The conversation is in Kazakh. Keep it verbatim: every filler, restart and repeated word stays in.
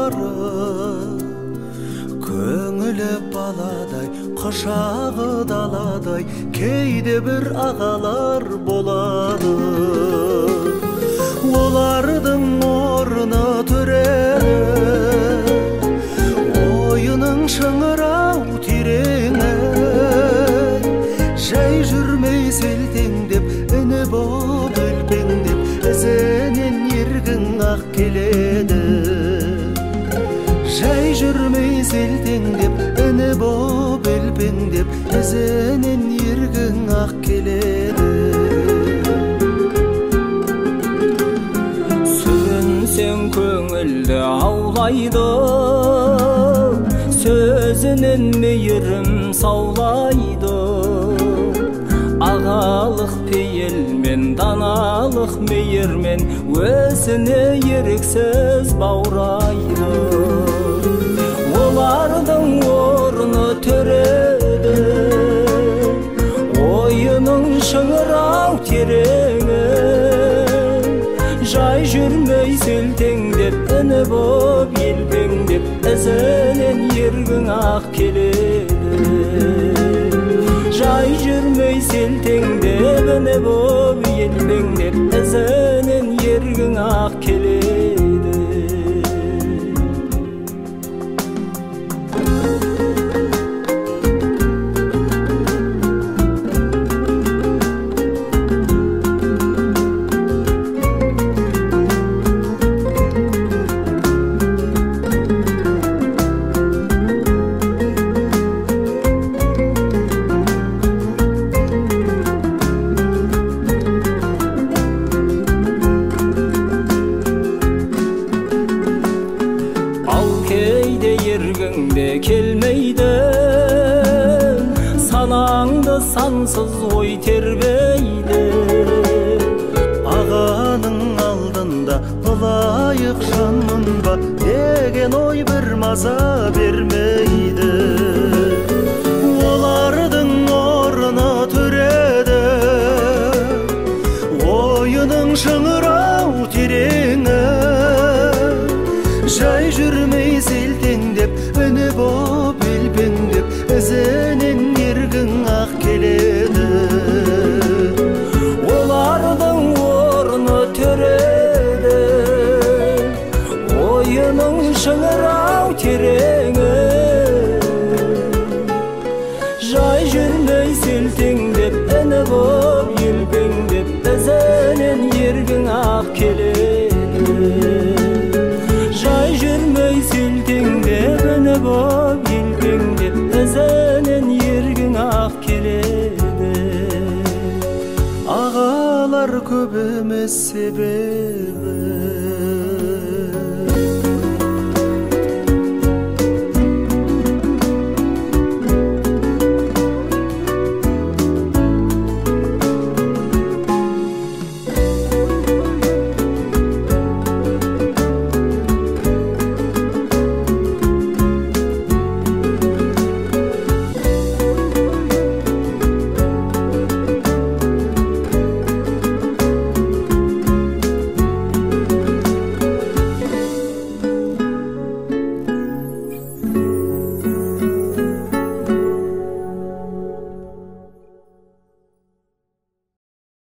бары көңілі баладай, құшағы даладай, кейде бір ағалар болады. Олардың орны түрені, ойының шыңырау тереңі, жай жүрмей селтеңдеп, іні боп үлпеңдеп, ізінен ергің ақ келеді. Жай жүрмей селтеңдеп, іні боп үлпеңдеп, ізінен ергің ақ келеді. Сен көңілді аулайды, сөзінен мейірім саулайды. Ағалық пейілмен, даналық мейірмен өзіне еріксіз баурайды. Олардың орны түреді, ойының шыңырау тереңі, жай жүрмей селтеңдеп, іні боп елпеңдеп, ізінен ергің ақ келеді. Жай жүрмей селтеңдеп, іні боп елпеңдеп, ізінен ергің ақ келеді. Ергіңде келмейді, санаңды сансыз ой тербейді. Ағаның алдында болайық жанмын ба деген ой бір маза бермейді. Олардың орны түреді, ойының шыңырау тереңі, жай жүрмей селтеңдеп, үні боп елпеңдеп, ізінен ергің ақ келеді. Олардың орны түреді, ойының шыңырау тереңі, жай жүрмей селтеңдеп, үні боп елпеңдеп, ізінен ергің ақ келеді. Жай жүрмей селтеңдеп, үні боп елпеңдеп, ізінен ергің ақ келеді. Ағалар көп емес себебі,